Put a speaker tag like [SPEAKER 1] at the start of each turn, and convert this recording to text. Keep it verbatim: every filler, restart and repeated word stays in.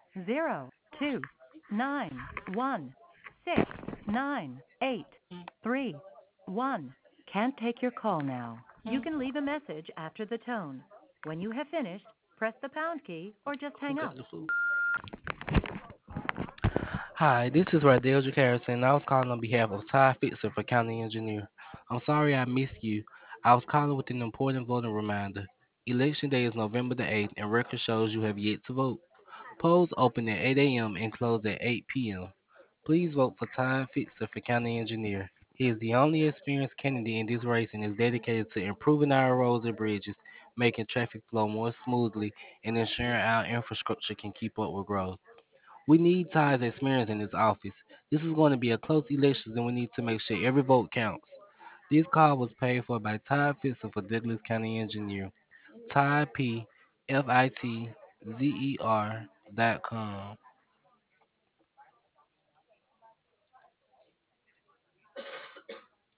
[SPEAKER 1] zero two nine one six nine eight three one. Can't take your call now. You can leave a message after the tone. When you have finished, press the pound key or just
[SPEAKER 2] Who
[SPEAKER 1] hang
[SPEAKER 2] got
[SPEAKER 1] up.
[SPEAKER 2] the food? Hi, this is Radeldrick Harrison. I was calling on behalf of Ty Fixer for County Engineer. I'm sorry I missed you. I was calling with an important voting reminder. Election day is November the eighth, and record shows you have yet to vote. Polls open at eight a m and close at eight p m. Please vote for Ty Fixer for County Engineer. He is the only experienced candidate in this race and is dedicated to improving our roads and bridges, making traffic flow more smoothly, and ensuring our infrastructure can keep up with growth. We need Ty's experience in this office. This is going to be a close election, and we need to make sure every vote counts. This call was paid for by Ty Fitzer for Douglas County Engineer. Ty P F I T Z E R dot com.